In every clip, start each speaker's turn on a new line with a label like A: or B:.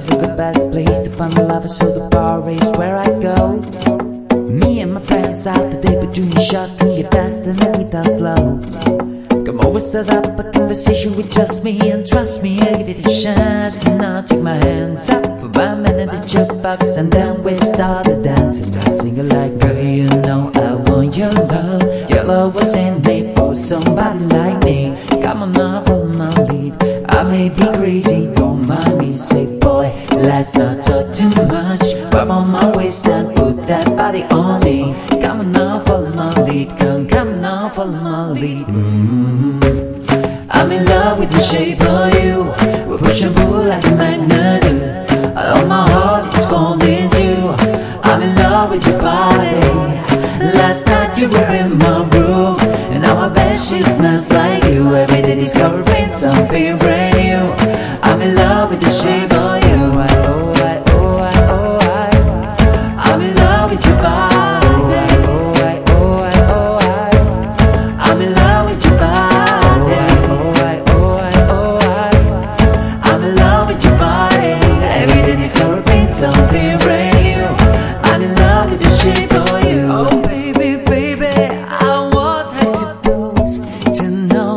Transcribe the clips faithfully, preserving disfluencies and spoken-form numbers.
A: isn't the best place to find a lover, so the bar is where I go. Me and my friends out today, but you need shot and get fast and then we down slow. Come over, set up a conversation with just me, and trust me, I'll give it a chance. And I'll take my hands up for a minute at the jukebox, and then we started dancing. I sing it like, girl, you know I want your love. Your love wasn't made for somebody like me. Come on now, follow my lead. I may be crazy, don't mind me. Say, boy, let's not talk too much. Grab on my waist and put that body on me. Come on now, follow my lead. Come, come on now, follow my lead. Mm-hmm. I'm in love with the shape of you. We push and pull like a magnet do. Although my heart is calling you, I'm in love with your body. Last night you were in my room, and now I bet she smells like you. Every day discovering something brand new. I'm in love with the shape of you. Oh, I, oh, I, oh, I. I'm in love with your body. Oh, I, oh, I, oh, I. I'm in love with your body. Oh, I, oh, I, oh, I. I'm in love with your body. Every day discovering something brand new. I'm in love with the shape of you. Oh, baby, baby, I was supposed to know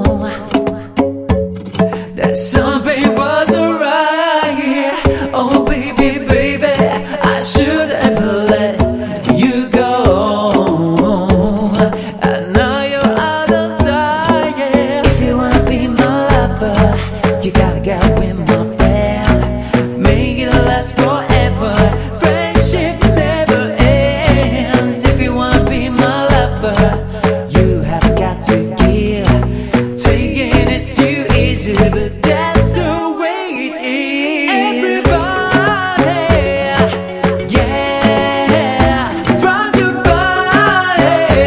A: that something wasn't right here. Oh, baby, baby, I should have let you go. And now you're out of sight, yeah. If you wanna be my lover, you gotta get with my band. Make it last forever. Friendship never ends. If you wanna be my lover, you have got to give. Taking it's too easy, but that's the way it is. Everybody, yeah, rock your body,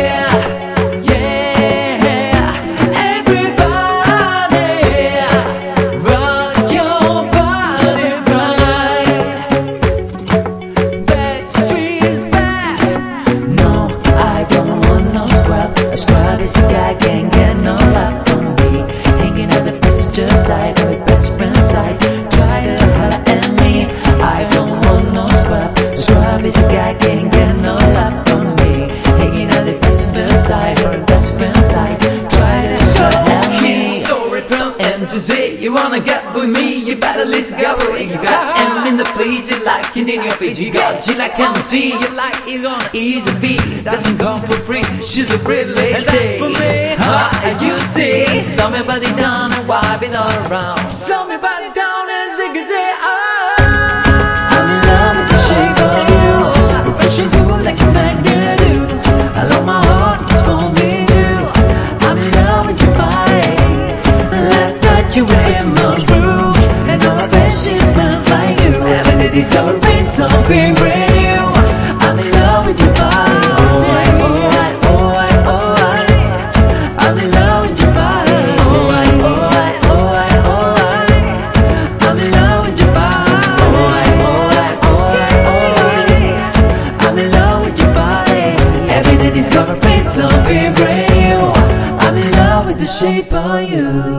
A: yeah. Everybody, rock your body right. Backstreet is back. No, I don't want no scrub. A scrub is a guy can't get no love from me. Hanging out the passenger side or the best friend side. Try to holler at me. I don't want no scrub. A scrub is a guy can't get no love from me. Hanging out the passenger side or the best friend side. Try to holler at me. Sorry from M to Z. You wanna get with me? You better listen, go away. You got M in the place, you like it in your face. You got G like M C, you like it on easy V. Doesn't come for free. She's a pretty lady. And that's for me. Huh? You see, slow me body down and wipe it all around. Slow me body down and zig it say, oh. I'm in love with the shape of you. We're pushing through like a magnet do. I love my heart is calling you. I'm in love with your body. Last night you were in my room, and now I bet she smells like you. Every day discovering something brand new. I'm in love with your body. Oh, I, oh, I, oh, I, oh, I. I'm in love with your body. Oh, I, oh, I, oh, I, oh, I. I'm in love with your body. Oh, I, oh, I, oh, I, oh, I. I'm in love with your body. Every day discovering something brand new. I'm in love with the shape of you.